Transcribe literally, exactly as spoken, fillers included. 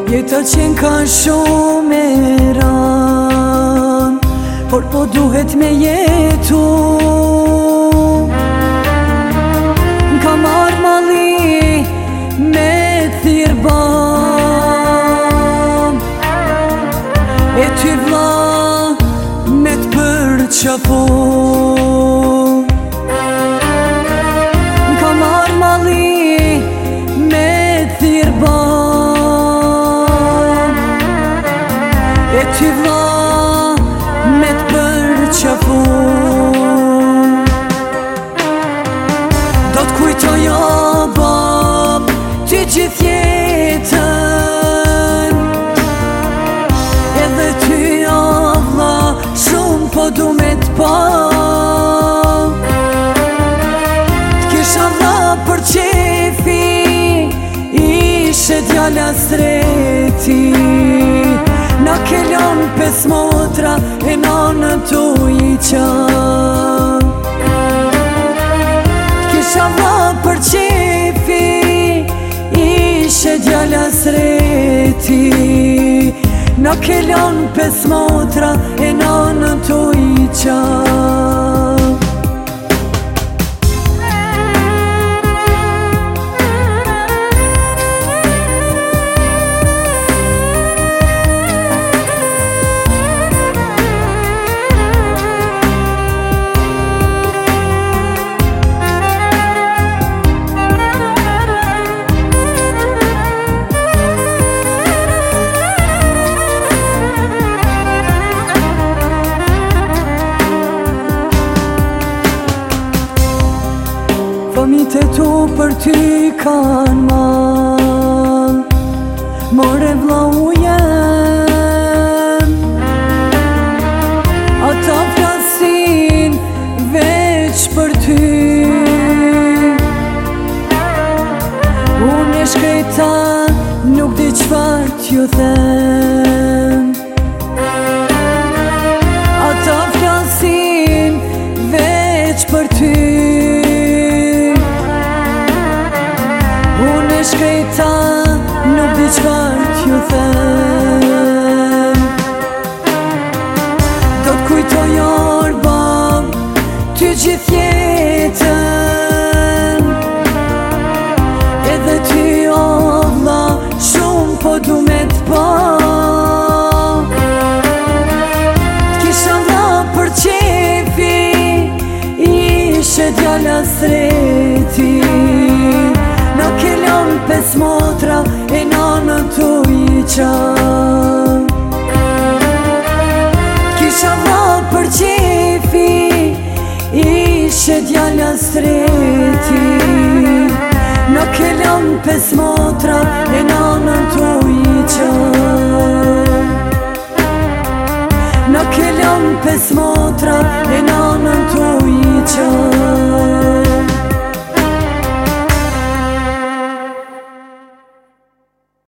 Jeta qenë ka shumë e ran, por po duhet me jetu. Ka marrë mali me thirë bam, e ty vla me t'përqafu. Ka marrë mali me thirë bam, e ty vla me t'përqafu. Do t'kujtoj o bab ty gjithë jetën, edhe ty o vlla shumë po du me t'pa. T'kisha vlla për qefi, ishe djala sreti. Na ke lon pes motra e nonën tu i qan. T'kisha vlla për qefi, ishe djala sreti. Na ke lon pes motra e nonën tu i qan. Fëmijët e tu për ty kanë mal, more vllau jem. Ata flasin veç për ty, unë e shkreta nuk di qfar t'ju them. Ata flasin veç për ty, unë e shkreta nuk di qfar t'ju them. Do t'kujtoj or bab ty gjithë jetën, edhe ty o vlla shumë po du me t'pa. T'kisha vlla për qefi, ishe djala sreti. Na ke lon pes motra e nonën tu i qan. Kisha vlla për qefi, ishe djala sreti. Na ke lon pes motra e nonën